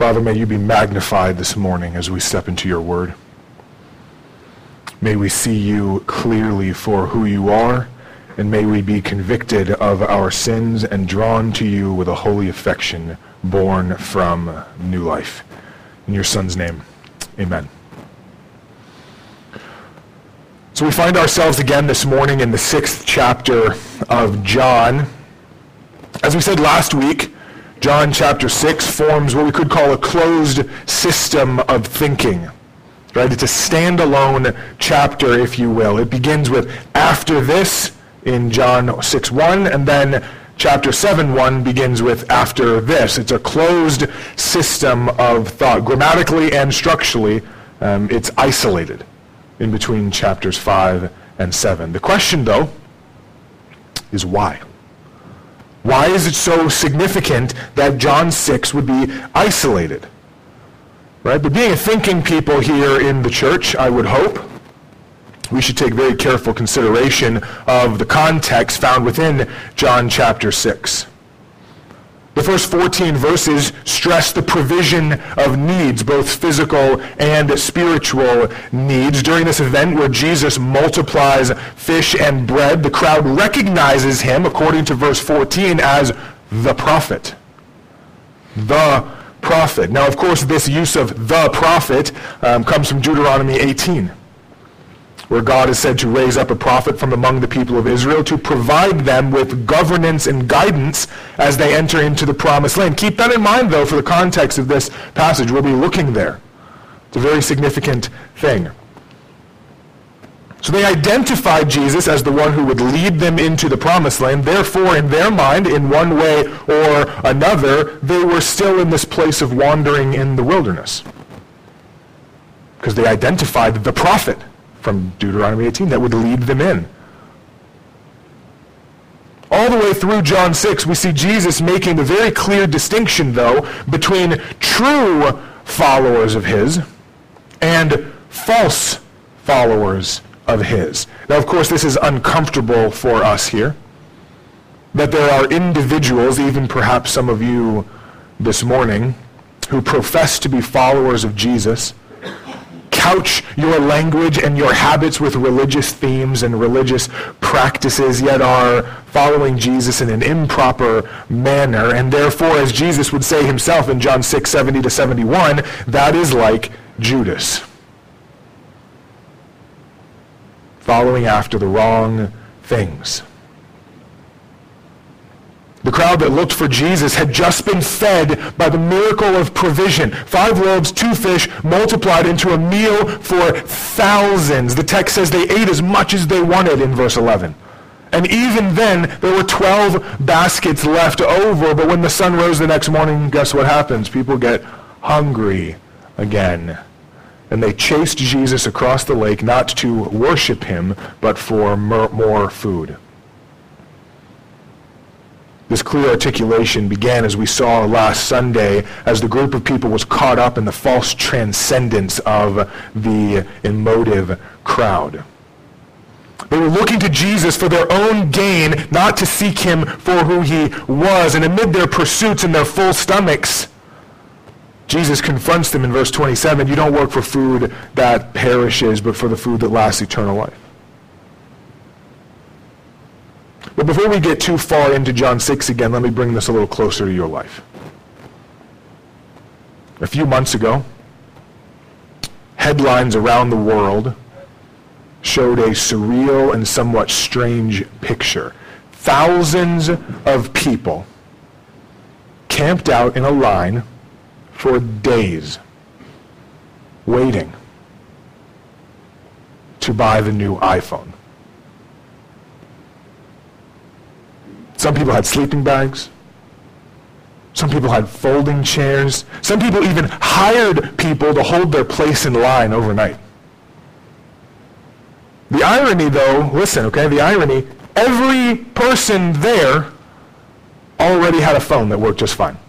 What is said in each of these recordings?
Father, may you be magnified this morning as we step into your word. May we see you clearly for who you are, and may we be convicted of our sins and drawn to you with a holy affection born from new life. In your Son's name, amen. So we find ourselves again this morning in the 6th chapter of John. As we said last week, John chapter 6 forms what we could call a closed system of thinking. Right? It's a standalone chapter, if you will. It begins with after this in John 6:1, and then chapter 7:1 begins with after this. It's a closed system of thought. Grammatically and structurally, it's isolated in between chapters 5 and 7. The question, though, is why? Why is it so significant that John 6 would be isolated? Right? But being a thinking people here in the church, I would hope, we should take very careful consideration of the context found within John chapter 6. The first 14 verses stress the provision of needs, both physical and spiritual needs. During this event where Jesus multiplies fish and bread, the crowd recognizes him, according to verse 14, as the prophet. The prophet. Now, of course, this use of the prophet comes from Deuteronomy 18, where God is said to raise up a prophet from among the people of Israel to provide them with governance and guidance as they enter into the promised land. Keep that in mind, though, for the context of this passage. We'll be looking there. It's a very significant thing. So they identified Jesus as the one who would lead them into the promised land. Therefore, in their mind, in one way or another, they were still in this place of wandering in the wilderness, because they identified the prophet from Deuteronomy 18 that would lead them in. All the way through John 6, we see Jesus making the very clear distinction, though, between true followers of his and false followers of his. Now, of course, this is uncomfortable for us here, that there are individuals, even perhaps some of you this morning, who profess to be followers of Jesus, couch your language and your habits with religious themes and religious practices, yet are following Jesus in an improper manner. And therefore, as Jesus would say himself in John 6:70-71, that is like Judas, following after the wrong things. The crowd that looked for Jesus had just been fed by the miracle of provision. 5 loaves, 2 fish, multiplied into a meal for thousands. The text says they ate as much as they wanted in verse 11. And even then, there were 12 baskets left over. But when the sun rose the next morning, guess what happens? People get hungry again. And they chased Jesus across the lake, not to worship him, but for more food. This clear articulation began, as we saw last Sunday, as the group of people was caught up in the false transcendence of the emotive crowd. They were looking to Jesus for their own gain, not to seek him for who he was. And amid their pursuits and their full stomachs, Jesus confronts them in verse 27, you don't work for food that perishes, but for the food that lasts eternal life. But before we get too far into John 6 again, let me bring this a little closer to your life. A few months ago, headlines around the world showed a surreal and somewhat strange picture. Thousands of people camped out in a line for days, waiting to buy the new iPhone. Some people had sleeping bags. Some people had folding chairs. Some people even hired people to hold their place in line overnight. The irony, though, listen, okay, the irony, every person there already had a phone that worked just fine.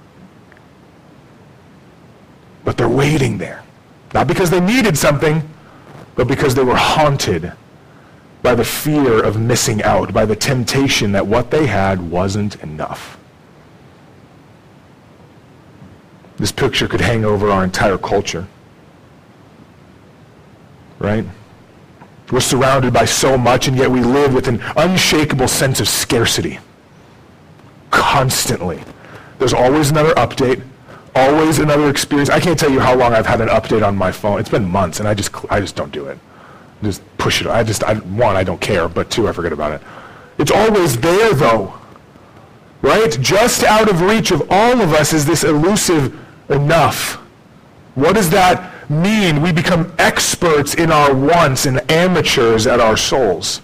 But they're waiting there. Not because they needed something, but because they were haunted by the fear of missing out, by the temptation that what they had wasn't enough. This picture could hang over our entire culture. Right? We're surrounded by so much, and yet we live with an unshakable sense of scarcity. Constantly. There's always another update, always another experience. I can't tell you how long I've had an update on my phone. It's been months, and I just don't do it. Just push it. One, I don't care, but two, I forget about it. It's always there, though. Right? Just out of reach of all of us is this elusive enough. What does that mean? We become experts in our wants and amateurs at our souls.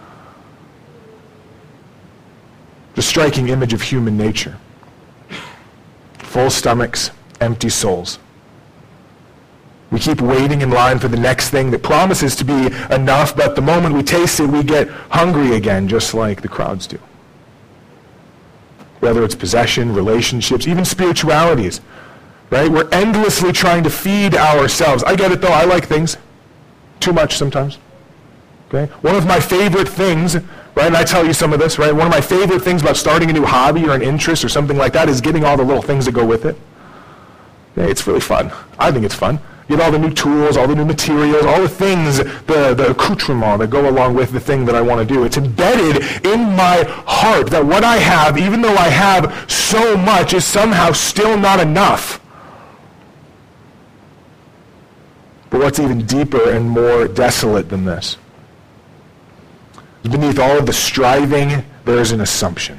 The striking image of human nature. Full stomachs, empty souls. We keep waiting in line for the next thing that promises to be enough, but the moment we taste it, we get hungry again, just like the crowds do. Whether it's possession, relationships, even spiritualities, right? We're endlessly trying to feed ourselves. I get it, though. I like things. Too much sometimes. Okay? One of my favorite things, right, and I tell you some of this, right? One of my favorite things about starting a new hobby or an interest or something like that is getting all the little things that go with it. Okay? It's really fun. I think it's fun. Get all the new tools, all the new materials, all the things, the accoutrement that go along with the thing that I want to do. It's embedded in my heart that what I have, even though I have so much, is somehow still not enough. But what's even deeper and more desolate than this? Beneath all of the striving, there is an assumption.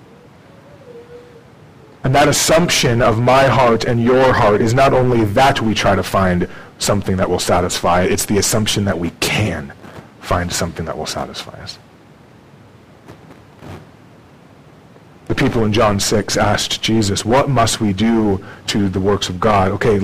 And that assumption of my heart and your heart is not only that we try to find something that will satisfy, it's the assumption that we can find something that will satisfy us. The people in John 6 asked Jesus, what must we do to the works of God? Okay,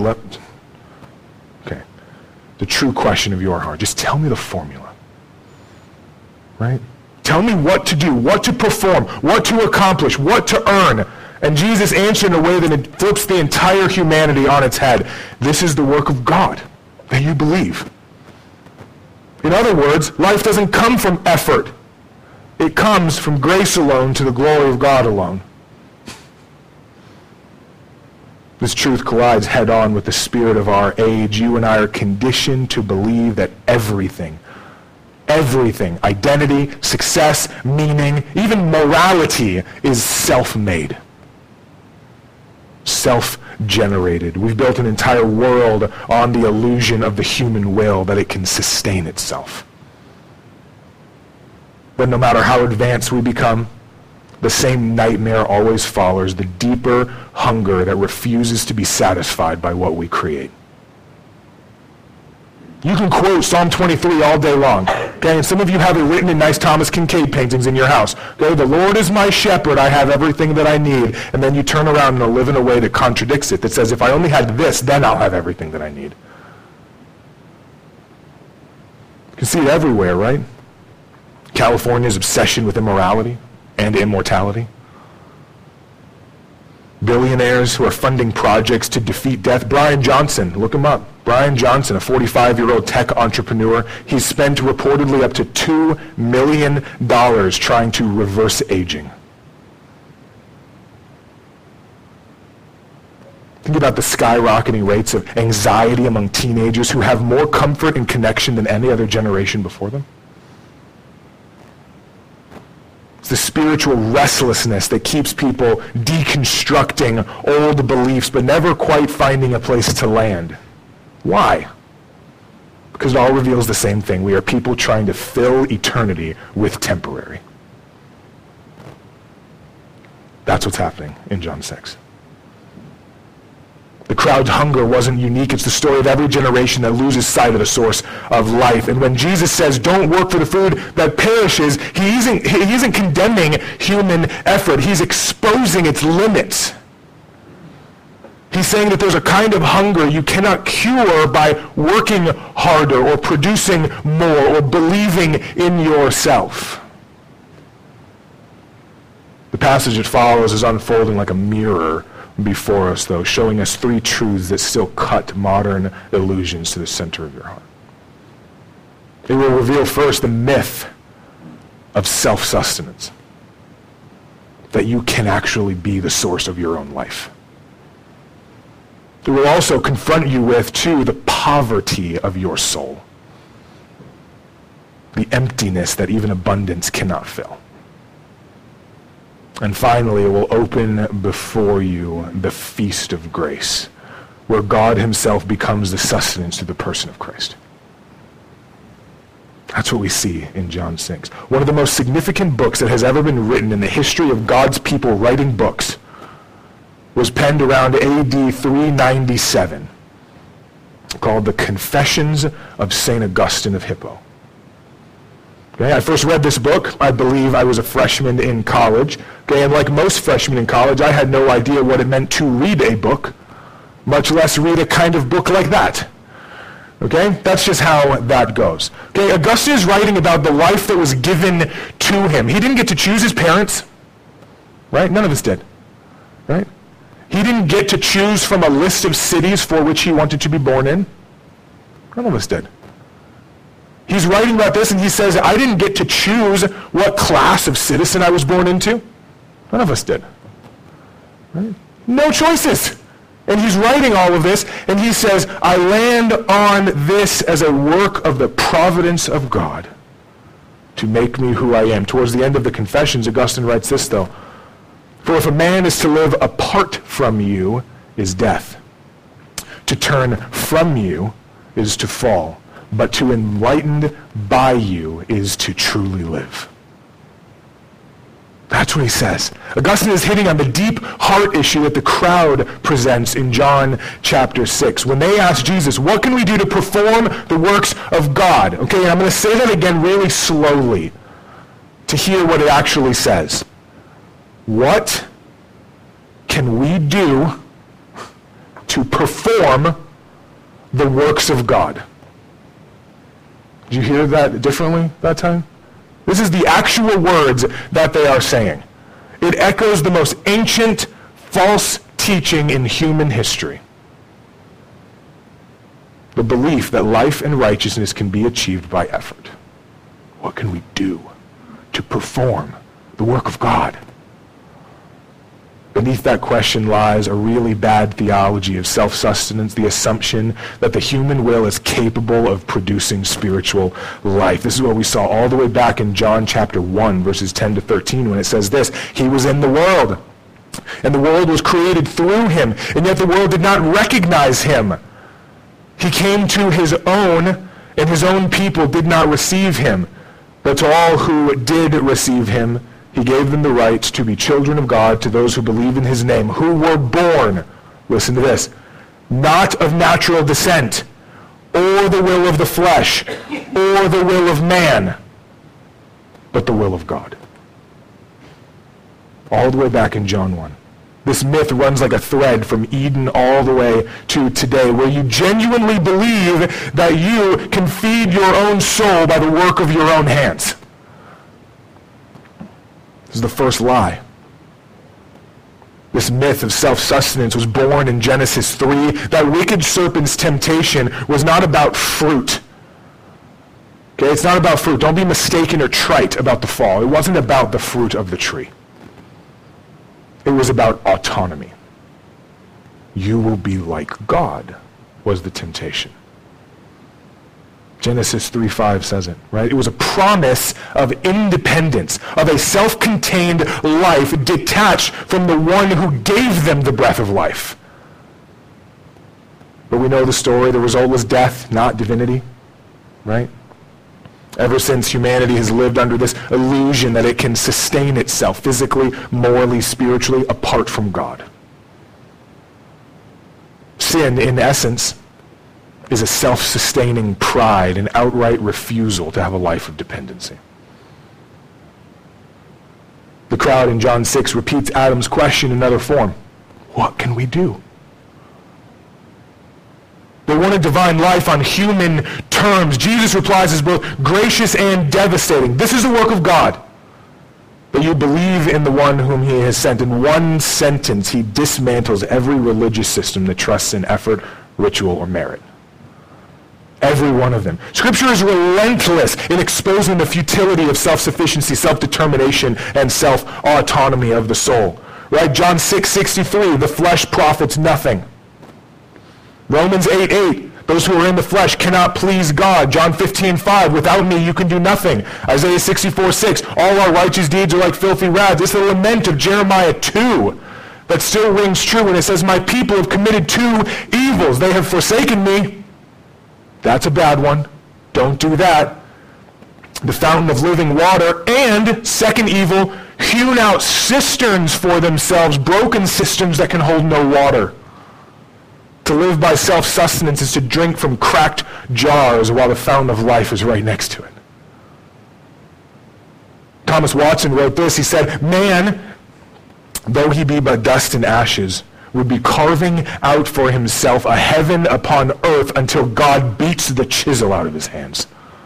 the true question of your heart. Just tell me the formula. Right? Tell me what to do, what to perform, what to accomplish, what to earn. And Jesus answered in a way that it flips the entire humanity on its head. This is the work of God, that you believe. In other words, life doesn't come from effort. It comes from grace alone to the glory of God alone. This truth collides head-on with the spirit of our age. You and I are conditioned to believe that everything, identity, success, meaning, even morality, is self-made. Self-generated. We've built an entire world on the illusion of the human will, that it can sustain itself. But no matter how advanced we become, the same nightmare always follows, the deeper hunger that refuses to be satisfied by what we create. You can quote Psalm 23 all day long, okay? And some of you have it written in nice Thomas Kincaid paintings in your house. Okay, the Lord is my shepherd, I have everything that I need. And then you turn around and live in a way that contradicts it, that says, if I only had this, then I'll have everything that I need. You can see it everywhere, right? California's obsession with immorality and immortality. Billionaires who are funding projects to defeat death. Brian Johnson, look him up. Brian Johnson, a 45-year-old tech entrepreneur, he's spent reportedly up to $2 million trying to reverse aging. Think about the skyrocketing rates of anxiety among teenagers who have more comfort and connection than any other generation before them. The spiritual restlessness that keeps people deconstructing old beliefs but never quite finding a place to land. Why? Because it all reveals the same thing. We are people trying to fill eternity with temporary. That's what's happening in John 6. The crowd's hunger wasn't unique. It's the story of every generation that loses sight of the source of life. And when Jesus says, don't work for the food that perishes, he isn't condemning human effort. He's exposing its limits. He's saying that there's a kind of hunger you cannot cure by working harder or producing more or believing in yourself. The passage that follows is unfolding like a mirror before us, though, showing us three truths that still cut modern illusions to the center of your heart. It will reveal first the myth of self-sustenance, that you can actually be the source of your own life. It will also confront you with, too, the poverty of your soul. The emptiness that even abundance cannot fill. And finally, it will open before you the feast of grace, where God himself becomes the sustenance through the person of Christ. That's what we see in John 6. One of the most significant books that has ever been written in the history of God's people writing books was penned around AD 397, called The Confessions of St. Augustine of Hippo. Okay, I first read this book, I believe I was a freshman in college. Okay, and like most freshmen in college, I had no idea what it meant to read a book, much less read a kind of book like that. Okay, that's just how that goes. Okay, Augustine is writing about the life that was given to him. He didn't get to choose his parents, right? None of us did, right? He didn't get to choose from a list of cities for which he wanted to be born in. None of us did. He's writing about this and he says, I didn't get to choose what class of citizen I was born into. None of us did. Right? No choices. And he's writing all of this and he says, I land on this as a work of the providence of God to make me who I am. Towards the end of the Confessions, Augustine writes this though, for if a man is to live apart from you is death. To turn from you is to fall. But to enlightened by you is to truly live. That's what he says. Augustine is hitting on the deep heart issue that the crowd presents in John chapter 6. When they ask Jesus, what can we do to perform the works of God? Okay, and I'm going to say that again really slowly to hear what it actually says. What can we do to perform the works of God? Did you hear that differently that time? This is the actual words that they are saying. It echoes the most ancient false teaching in human history. The belief that life and righteousness can be achieved by effort. What can we do to perform the work of God? Beneath that question lies a really bad theology of self-sustenance, the assumption that the human will is capable of producing spiritual life. This is what we saw all the way back in John chapter 1, verses 10 to 13, when it says this, he was in the world, and the world was created through him, and yet the world did not recognize him. He came to his own, and his own people did not receive him. But to all who did receive him, he gave them the right to be children of God, to those who believe in his name, who were born, listen to this, not of natural descent, or the will of the flesh, or the will of man, but the will of God. All the way back in John 1. This myth runs like a thread from Eden all the way to today, where you genuinely believe that you can feed your own soul by the work of your own hands. This is the first lie. This myth of self-sustenance was born in Genesis 3. That wicked serpent's temptation was not about fruit. Okay, it's not about fruit. Don't be mistaken or trite about the fall. It wasn't about the fruit of the tree. It was about autonomy. You will be like God, was the temptation. Genesis 3:5 says it, right? It was a promise of independence, of a self-contained life detached from the one who gave them the breath of life. But we know the story. The result was death, not divinity, right? Ever since humanity has lived under this illusion that it can sustain itself physically, morally, spiritually, apart from God. Sin, in essence, is a self-sustaining pride, an outright refusal to have a life of dependency. The crowd in John 6 repeats Adam's question in another form. What can we do? They want a divine life on human terms. Jesus' replies as both gracious and devastating. This is the work of God, that you believe in the one whom he has sent. In one sentence, he dismantles every religious system that trusts in effort, ritual, or merit. Every one of them. Scripture is relentless in exposing the futility of self-sufficiency, self-determination, and self-autonomy of the soul. Right? John 6:63, the flesh profits nothing. Romans 8:8, those who are in the flesh cannot please God. John 15:5, without me you can do nothing. Isaiah 64:6, all our righteous deeds are like filthy rags. It's the lament of Jeremiah 2 that still rings true when it says, my people have committed two evils. They have forsaken me. That's a bad one. Don't do that. The fountain of living water. And, second evil, hewn out cisterns for themselves, broken cisterns that can hold no water. To live by self-sustenance is to drink from cracked jars while the fountain of life is right next to it. Thomas Watson wrote this. He said, man, though he be but dust and ashes, would be carving out for himself a heaven upon earth until God beats the chisel out of his hands.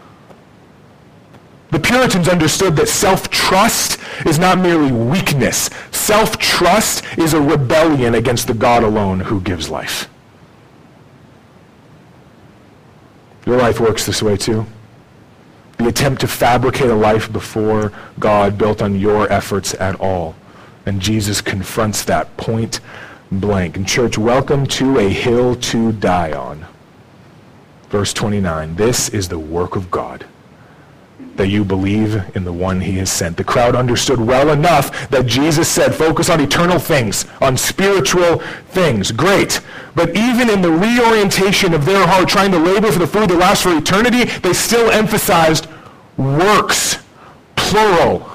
The Puritans understood that self-trust is not merely weakness. Self-trust is a rebellion against the God alone who gives life. Your life works this way too. The attempt to fabricate a life before God built on your efforts at all. And Jesus confronts that point blank. And church, welcome to a hill to die on. Verse 29, this is the work of God, that you believe in the one he has sent. The crowd understood well enough that Jesus said, focus on eternal things, on spiritual things. Great. But even in the reorientation of their heart, trying to labor for the food that lasts for eternity, they still emphasized works, plural.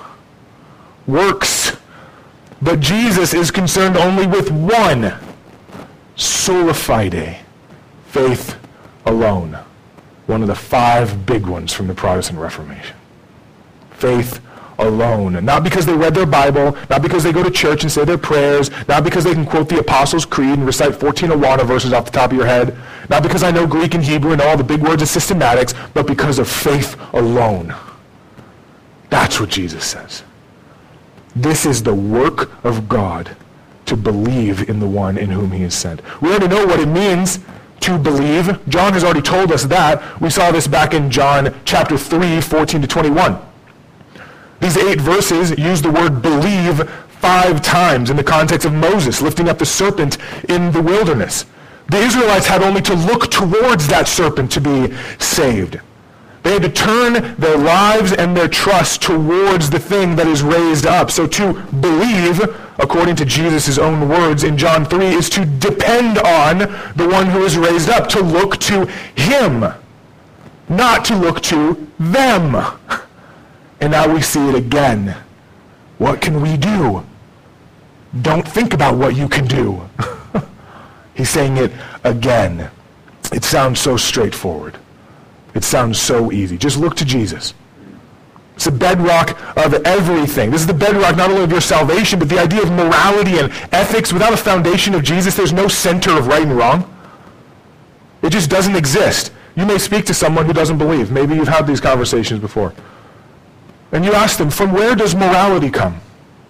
Works. But Jesus is concerned only with one, sola fide, faith alone. One of the 5 big ones from the Protestant Reformation. Faith alone. Not because they read their Bible, not because they go to church and say their prayers, not because they can quote the Apostles' Creed and recite 14 Awana verses off the top of your head, not because I know Greek and Hebrew and all the big words of systematics, but because of faith alone. That's what Jesus says. This is the work of God, to believe in the one in whom he is sent. We already know what it means to believe. John has already told us that. We saw this back in John chapter 3, 14 to 21. These 8 verses use the word believe 5 times in the context of Moses lifting up the serpent in the wilderness. The Israelites had only to look towards that serpent to be saved. They had to turn their lives and their trust towards the thing that is raised up. So to believe, according to Jesus' own words in John 3, is to depend on the one who is raised up, to look to him, not to look to them. And now we see it again. What can we do? Don't think about what you can do. He's saying it again. It sounds so straightforward. It sounds so easy. Just look to Jesus. It's the bedrock of everything. This is the bedrock not only of your salvation, but the idea of morality and ethics. Without a foundation of Jesus, there's no center of right and wrong. It just doesn't exist. You may speak to someone who doesn't believe. Maybe you've had these conversations before. And you ask them, from where does morality come?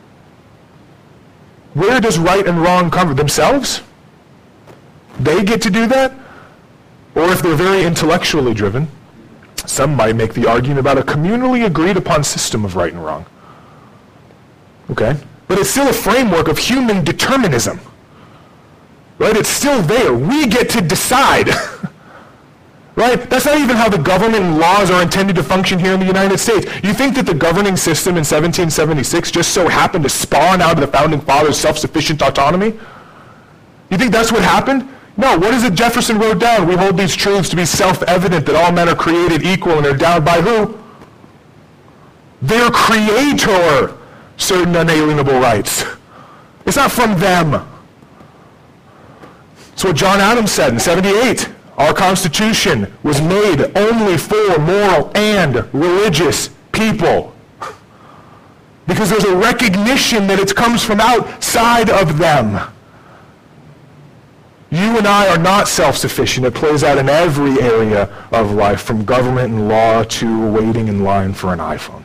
Where does right and wrong come from? Themselves? They get to do that? Or if they're very intellectually driven, some might make the argument about a communally agreed upon system of right and wrong. Okay? But it's still a framework of human determinism. Right? It's still there. We get to decide. Right? That's not even how the government and laws are intended to function here in the United States. You think that the governing system in 1776 just so happened to spawn out of the Founding Fathers' self-sufficient autonomy? You think that's what happened? No, what is it Jefferson wrote down? We hold these truths to be self-evident, that all men are created equal and are endowed by who? Their creator, certain unalienable rights. It's not from them. It's what John Adams said in 78. Our Constitution was made only for moral and religious people. Because there's a recognition that it comes from outside of them. You and I are not self-sufficient. It plays out in every area of life, from government and law to waiting in line for an iPhone.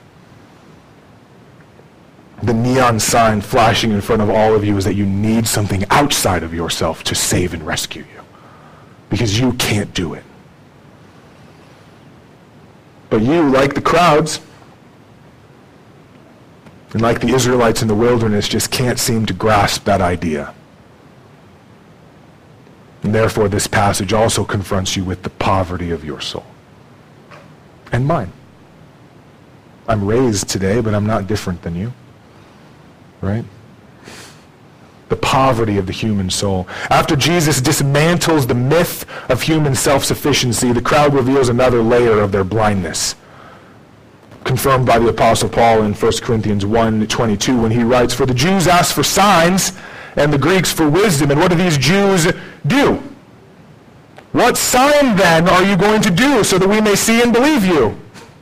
The neon sign flashing in front of all of you is that you need something outside of yourself to save and rescue you, because you can't do it. But you, like the crowds, and like the Israelites in the wilderness, just can't seem to grasp that idea. And therefore, this passage also confronts you with the poverty of your soul. And mine. I'm raised today, but I'm not different than you. Right? The poverty of the human soul. After Jesus dismantles the myth of human self-sufficiency, the crowd reveals another layer of their blindness, confirmed by the Apostle Paul in 1 Corinthians 1:22 when he writes, "For the Jews ask for signs, and the Greeks for wisdom. And what do these Jews do? What sign then are you going to do so that we may see and believe you?"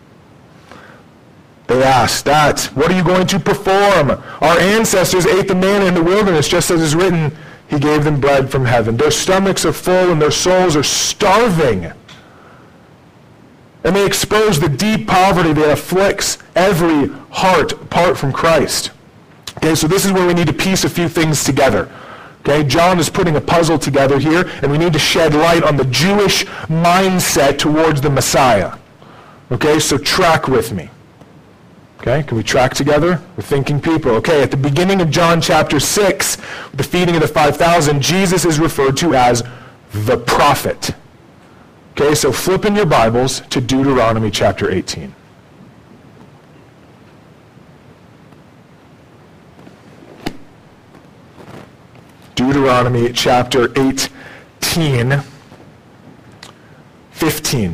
They ask that. What are you going to perform? Our ancestors ate the manna in the wilderness, just as is written, he gave them bread from heaven. Their stomachs are full and their souls are starving. And they expose the deep poverty that afflicts every heart apart from Christ. Okay, so this is where we need to piece a few things together. Okay, John is putting a puzzle together here, and we need to shed light on the Jewish mindset towards the Messiah. Okay, so track with me. Okay, can we track together? We're thinking people. Okay, at the beginning of John chapter 6, the feeding of the 5,000, Jesus is referred to as the prophet. Okay, so flip in your Bibles to Deuteronomy chapter 18. Deuteronomy chapter 18, 15.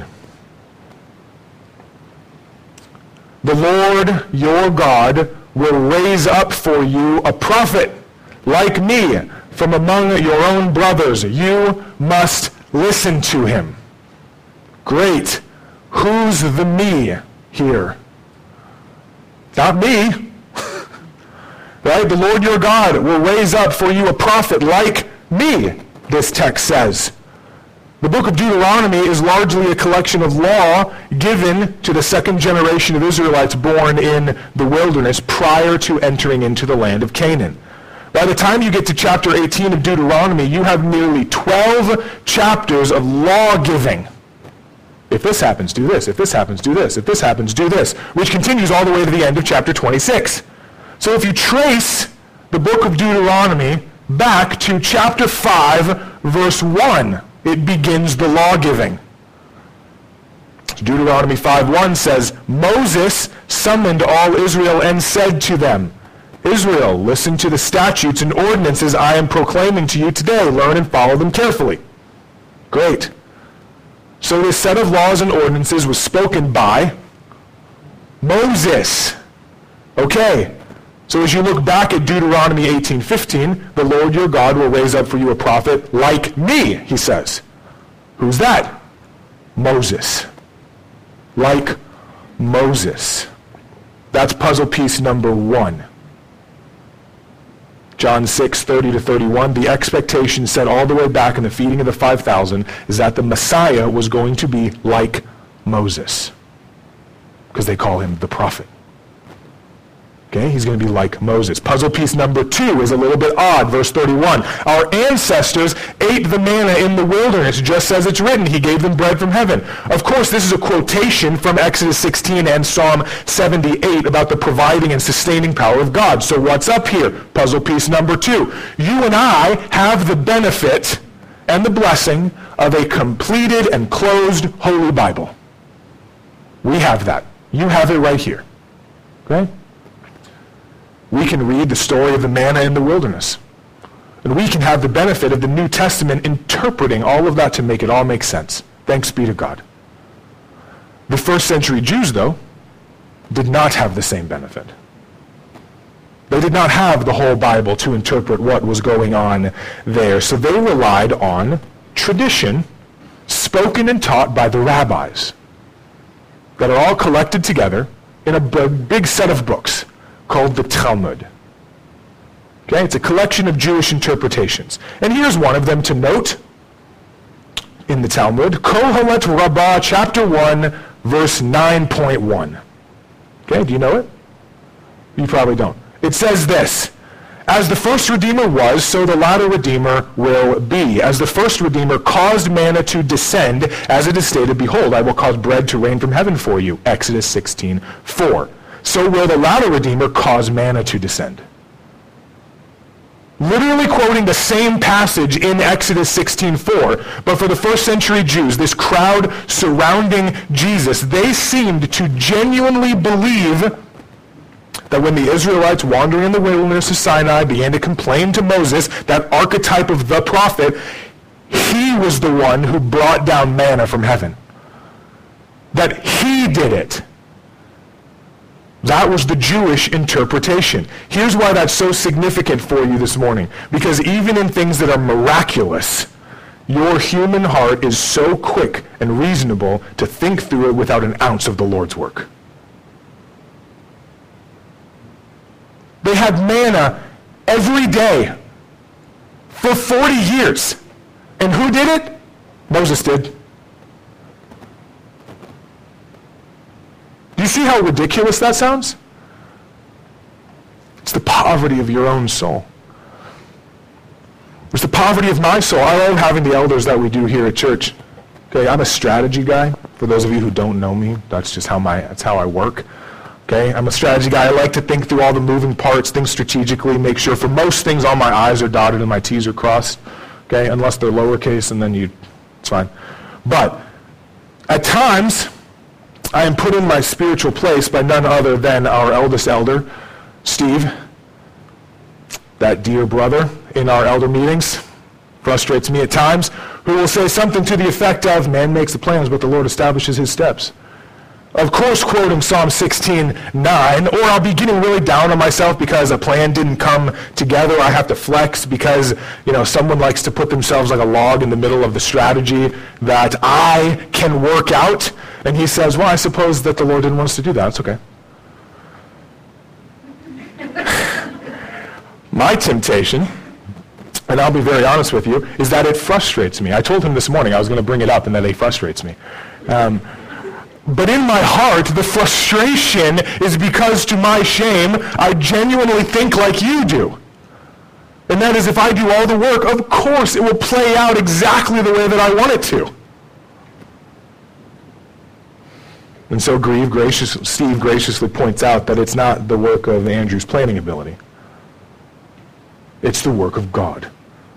The Lord your God will raise up for you a prophet like me from among your own brothers. You must listen to him. Great. Who's the me here? Not me. Right? The Lord your God will raise up for you a prophet like me, this text says. The book of Deuteronomy is largely a collection of law given to the second generation of Israelites born in the wilderness prior to entering into the land of Canaan. By the time you get to chapter 18 of Deuteronomy, you have nearly 12 chapters of law giving. If this happens, do this. If this happens, do this. If this happens, do this. Which continues all the way to the end of chapter 26. So if you trace the book of Deuteronomy back to chapter 5, verse 1, it begins the law giving. Deuteronomy 5:1 says, Moses summoned all Israel and said to them, Israel, listen to the statutes and ordinances I am proclaiming to you today. Learn and follow them carefully. Great. So this set of laws and ordinances was spoken by Moses. Okay. So as you look back at Deuteronomy 18:15, the Lord your God will raise up for you a prophet like me, he says. Who's that? Moses. Like Moses. That's puzzle piece number 1. John 6:30-31, the expectation set all the way back in the feeding of the 5,000 is that the Messiah was going to be like Moses. Because they call him the prophet. Okay, he's going to be like Moses. Puzzle piece number 2 is a little bit odd. Verse 31. Our ancestors ate the manna in the wilderness, just as it's written. He gave them bread from heaven. Of course, this is a quotation from Exodus 16 and Psalm 78 about the providing and sustaining power of God. So what's up here? Puzzle piece number 2. You and I have the benefit and the blessing of a completed and closed Holy Bible. We have that. You have it right here. Okay? We can read the story of the manna in the wilderness. And we can have the benefit of the New Testament interpreting all of that to make it all make sense. Thanks be to God. The first century Jews, though, did not have the same benefit. They did not have the whole Bible to interpret what was going on there. So they relied on tradition spoken and taught by the rabbis that are all collected together in a big set of books called the Talmud. Okay, it's a collection of Jewish interpretations. And here's one of them to note in the Talmud, Kohelet Rabbah, chapter 1, verse 9.1. Okay, do you know it? You probably don't. It says this, as the first Redeemer was, so the latter Redeemer will be. As the first Redeemer caused manna to descend, as it is stated, behold, I will cause bread to rain from heaven for you. Exodus 16:4. So will the latter Redeemer cause manna to descend. literally quoting the same passage in Exodus 16:4. But for the first century Jews, this crowd surrounding Jesus, they seemed to genuinely believe that when the Israelites wandering in the wilderness of Sinai began to complain to Moses, that archetype of the prophet, he was the one who brought down manna from heaven. That he did it. That was the Jewish interpretation. Here's why that's so significant for you this morning. Because even in things that are miraculous, your human heart is so quick and reasonable to think through it without an ounce of the Lord's work. They had manna every day for 40 years. And who did it? Moses did. Do you see how ridiculous that sounds? It's the poverty of your own soul. It's the poverty of my soul. I love having the elders that we do here at church. Okay, I'm a strategy guy. For those of you who don't know me, that's how I work. Okay, I'm a strategy guy. I like to think through all the moving parts, think strategically, make sure for most things all my I's are dotted and my T's are crossed. Okay, unless they're lowercase, and then it's fine. But at times, I am put in my spiritual place by none other than our eldest elder, Steve, that dear brother in our elder meetings, frustrates me at times, who will say something to the effect of, man makes the plans, but the Lord establishes his steps. Of course, quoting Psalm 16:9, or I'll be getting really down on myself because a plan didn't come together. I have to flex because, someone likes to put themselves like a log in the middle of the strategy that I can work out. And he says, well, I suppose that the Lord didn't want us to do that. It's okay. My temptation, and I'll be very honest with you, is that it frustrates me. I told him this morning I was going to bring it up and that it frustrates me. But in my heart, the frustration is because, to my shame, I genuinely think like you do. And that is, if I do all the work, of course it will play out exactly the way that I want it to. And so Steve graciously points out that it's not the work of Andrew's planning ability. It's the work of God.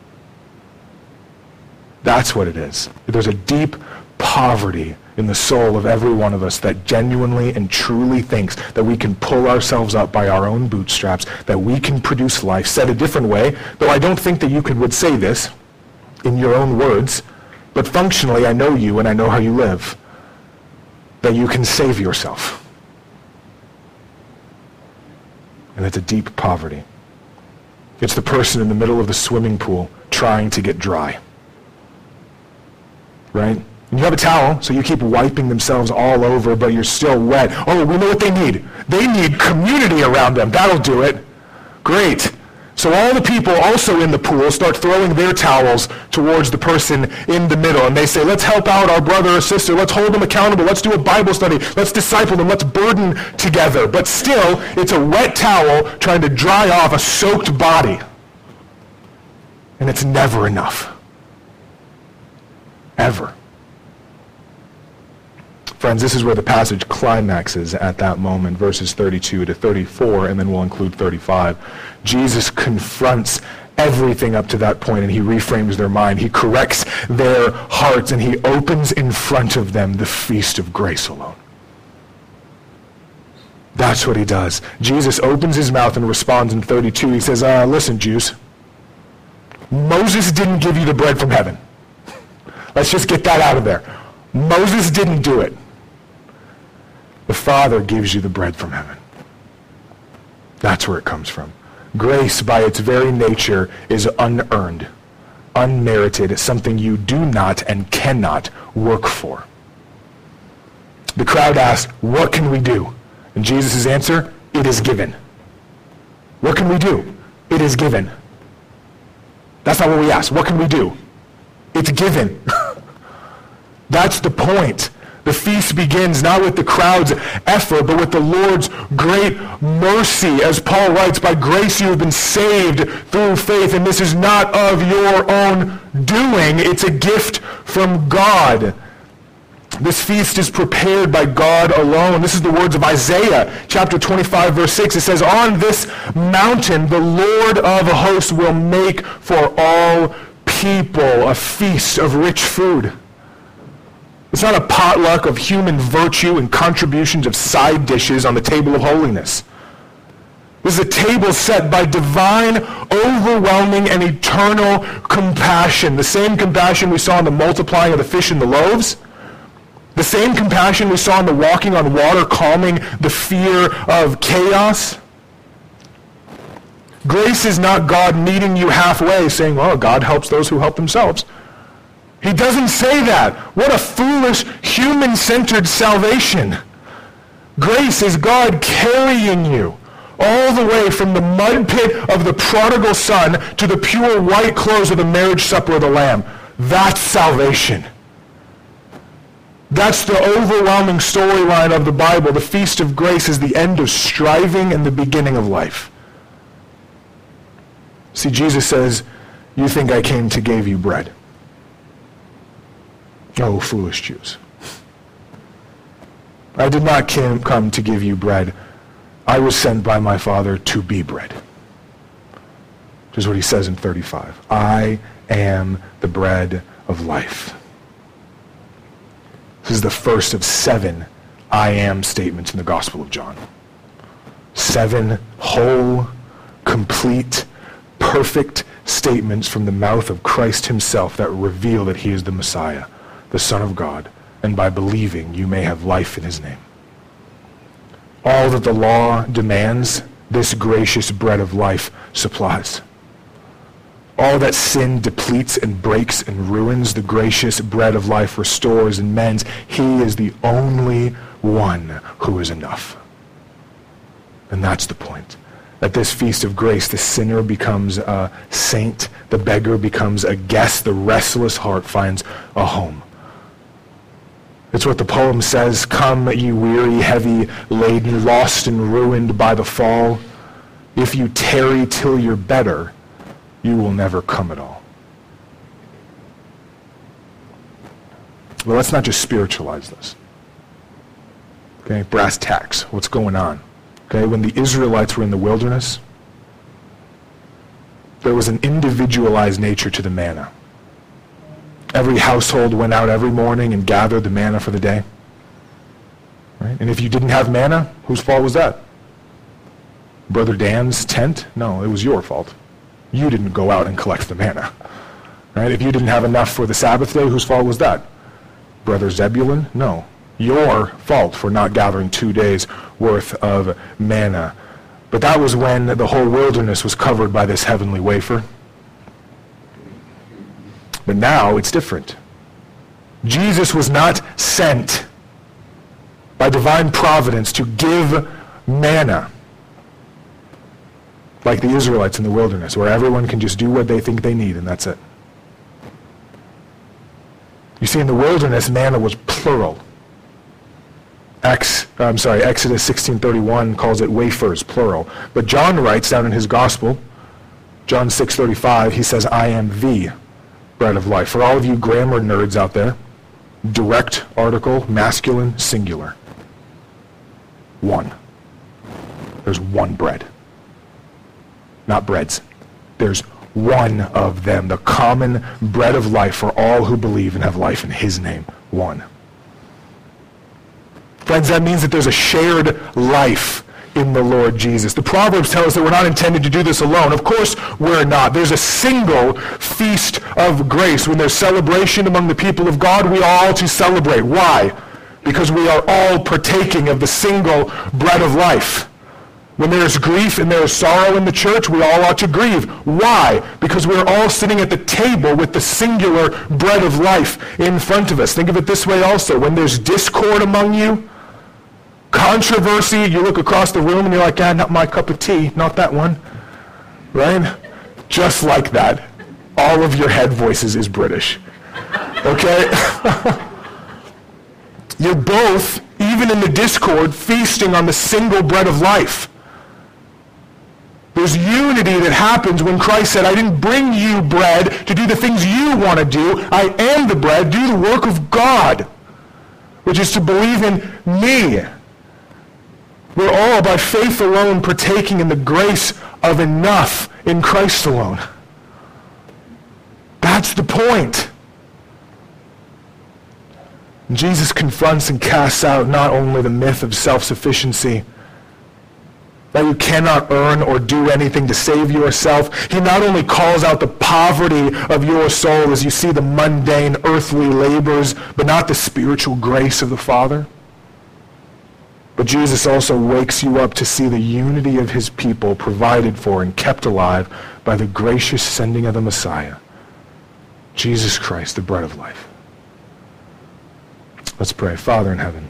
That's what it is. There's a deep poverty in the soul of every one of us that genuinely and truly thinks that we can pull ourselves up by our own bootstraps, that we can produce life. Said a different way, though I don't think that you would say this in your own words, but functionally I know you and I know how you live, that you can save yourself. And it's a deep poverty. It's the person in the middle of the swimming pool trying to get dry. Right? And you have a towel, so you keep wiping themselves all over, but you're still wet. Oh, we know what they need. They need community around them. That'll do it. Great. So all the people also in the pool start throwing their towels towards the person in the middle, and they say, let's help out our brother or sister. Let's hold them accountable. Let's do a Bible study. Let's disciple them. Let's burden together. But still, it's a wet towel trying to dry off a soaked body. And it's never enough. Ever. Friends, this is where the passage climaxes at that moment, verses 32 to 34, and then we'll include 35. Jesus confronts everything up to that point, and he reframes their mind. He corrects their hearts, and he opens in front of them the feast of grace alone. That's what he does. Jesus opens his mouth and responds in 32. He says, listen, Jews, Moses didn't give you the bread from heaven. Let's just get that out of there. Moses didn't do it. The Father gives you the bread from heaven. That's where it comes from. Grace, by its very nature, is unearned, unmerited. It's something you do not and cannot work for. The crowd asked, what can we do? And Jesus' answer, it is given. What can we do? It is given. That's not what we asked. What can we do? It's given. That's the point. The feast begins not with the crowd's effort, but with the Lord's great mercy. As Paul writes, by grace you have been saved through faith, and this is not of your own doing. It's a gift from God. This feast is prepared by God alone. This is the words of Isaiah, chapter 25, verse 6. It says, on this mountain the Lord of hosts will make for all people a feast of rich food. It's not a potluck of human virtue and contributions of side dishes on the table of holiness. This is a table set by divine, overwhelming, and eternal compassion. The same compassion we saw in the multiplying of the fish and the loaves. The same compassion we saw in the walking on water, calming the fear of chaos. Grace is not God meeting you halfway, saying, well, God helps those who help themselves. He doesn't say that. What a foolish, human-centered salvation. Grace is God carrying you all the way from the mud pit of the prodigal son to the pure white clothes of the marriage supper of the Lamb. That's salvation. That's the overwhelming storyline of the Bible. The Feast of Grace is the end of striving and the beginning of life. See, Jesus says, you think I came to give you bread. Oh, foolish Jews. I did not come to give you bread. I was sent by my Father to be bread. Which is what he says in 35. I am the bread of life. This is the first of 7 I am statements in the Gospel of John. 7 whole, complete, perfect statements from the mouth of Christ himself that reveal that he is the Messiah, the Son of God, and by believing you may have life in his name. All that the law demands, this gracious bread of life supplies. All that sin depletes and breaks and ruins, the gracious bread of life restores and mends. He is the only one who is enough. And that's the point. At this feast of grace, the sinner becomes a saint, the beggar becomes a guest, the restless heart finds a home. It's what the poem says, come ye weary, heavy laden, lost and ruined by the fall. If you tarry till you're better, you will never come at all. Well, let's not just spiritualize this. Okay, brass tacks, what's going on? Okay, when the Israelites were in the wilderness, there was an individualized nature to the manna. Every household went out every morning and gathered the manna for the day. Right? And if you didn't have manna, whose fault was that? Brother Dan's tent? No, it was your fault. You didn't go out and collect the manna. Right? If you didn't have enough for the Sabbath day, whose fault was that? Brother Zebulun? No. Your fault for not gathering 2 days worth of manna. But that was when the whole wilderness was covered by this heavenly wafer. But now it's different. Jesus was not sent by divine providence to give manna like the Israelites in the wilderness, where everyone can just do what they think they need and that's it. You see, in the wilderness, manna was plural. Exodus 16:31 calls it wafers, plural. But John writes down in his gospel, John 6:35, he says, I am the bread of life. For all of you grammar nerds out there, direct article, masculine, singular. One. There's one bread. Not breads. There's one of them, the common bread of life for all who believe and have life in his name. One. Friends, that means that there's a shared life in the Lord Jesus. The Proverbs tell us that we're not intended to do this alone. Of course, we're not. There's a single feast of grace. When there's celebration among the people of God, we are all to celebrate. Why? Because we are all partaking of the single bread of life. When there's grief and there's sorrow in the church, we all ought to grieve. Why? Because we're all sitting at the table with the singular bread of life in front of us. Think of it this way also. When there's discord among you, controversy, you look across the room and you're like, not my cup of tea, not that one. Right? Just like that. All of your head voices is British. Okay? You're both, even in the discord, feasting on the single bread of life. There's unity that happens when Christ said, I didn't bring you bread to do the things you want to do. I am the bread. Do the work of God. which is to believe in me. We're all, by faith alone, partaking in the grace of enough in Christ alone. That's the point. Jesus confronts and casts out not only the myth of self-sufficiency, that you cannot earn or do anything to save yourself. He not only calls out the poverty of your soul as you see the mundane earthly labors, but not the spiritual grace of the Father. But Jesus also wakes you up to see the unity of his people provided for and kept alive by the gracious sending of the Messiah, Jesus Christ, the bread of life. Let's pray. Father in heaven,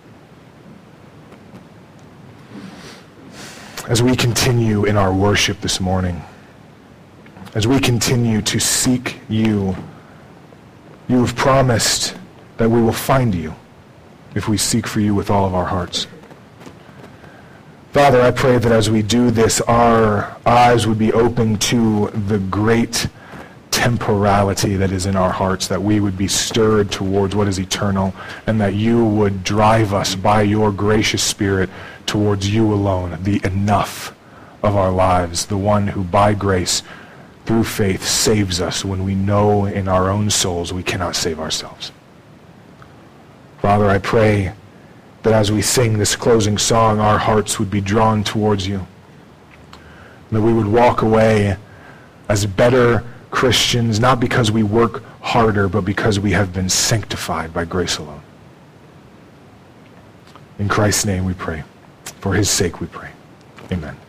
as we continue in our worship this morning, as we continue to seek you, you have promised that we will find you if we seek for you with all of our hearts. Father, I pray that as we do this, our eyes would be open to the great temporality that is in our hearts, that we would be stirred towards what is eternal, and that you would drive us by your gracious Spirit towards you alone, the enough of our lives, the one who by grace, through faith, saves us when we know in our own souls we cannot save ourselves. Father, I pray that as we sing this closing song, our hearts would be drawn towards you, that we would walk away as better Christians, not because we work harder, but because we have been sanctified by grace alone. In Christ's name we pray. For his sake we pray. Amen.